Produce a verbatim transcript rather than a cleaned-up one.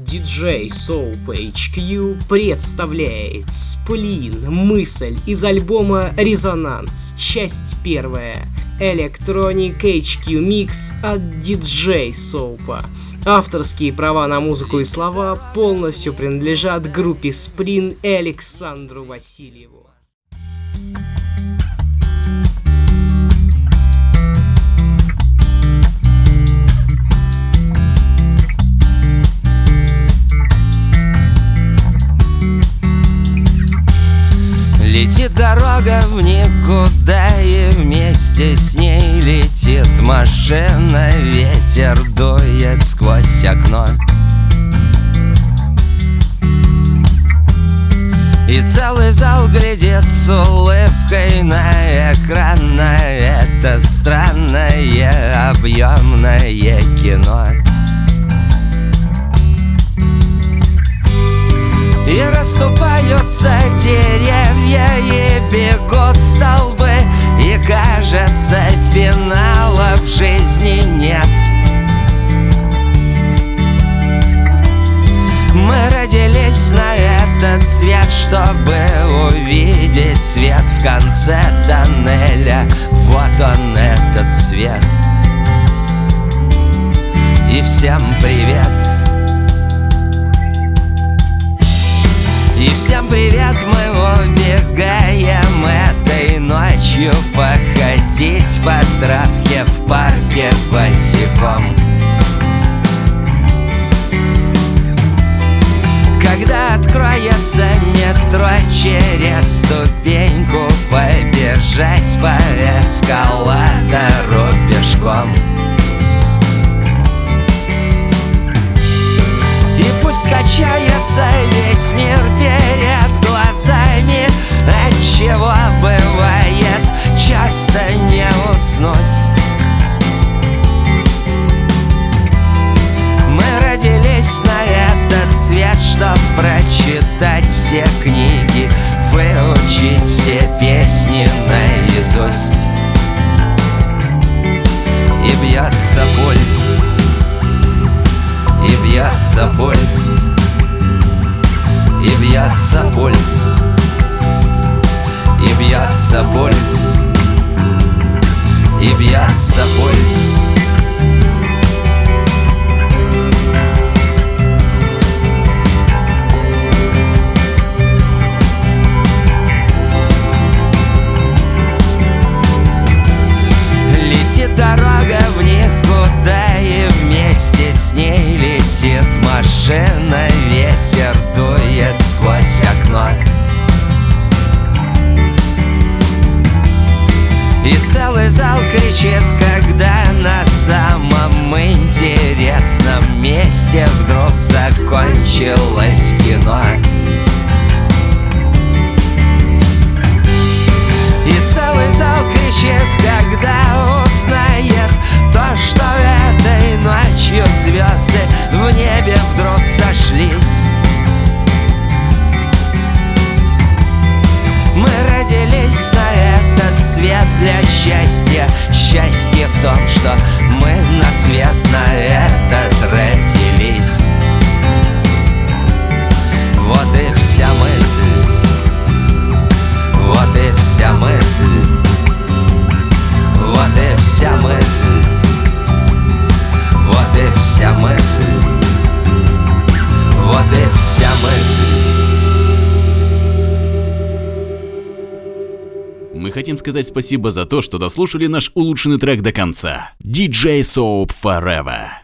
диджей Soap эйч кью представляет Сплин Мысль из альбома Резонанс, часть первая. Electronic эйч кью Mix от диджей Soap. Авторские права на музыку и слова полностью принадлежат группе Сплин и Александру Васильеву. Летит дорога в никуда, и вместе с ней летит машина. Ветер дует сквозь окно, и целый зал глядит с улыбкой на экран, на это странное объемное кино. И расступаются деревья, и бегут столбы, и кажется, финала в жизни нет. Мы родились на этот свет, чтобы увидеть свет в конце тоннеля. Вот он, этот свет. И всем привет. И всем привет, мы убегаем этой ночью походить по травке в парке босиком. Когда откроется метро, через ступеньку побежать по эскалатору пешком. И пусть качается весь мир перед глазами, отчего бывает часто не уснуть. Мы родились на этот свет, чтоб прочитать все книги, выучить все песни наизусть. И бьется пульс, и бьется пульс, и бьется пульс, и бьется пульс, и бьется пульс. Летит дорога в никуда, и вместе с ней летит машина. Ветер дует сквозь окно, и целый зал кричит, когда на самом интересном месте вдруг закончилось кино. И целый зал кричит, когда узнает то, что этой ночью звезды в небе вдруг сошлись. Мы родились на этот свет для счастья. Счастье в том, что мы на свет на этот родились. Вот и вся мысль, вот и вся мысль, вот и вся мысль, вот и вся мысль, вот и вся мысль. Мы хотим сказать спасибо за то, что дослушали наш улучшенный трек до конца. диджей Soap Forever.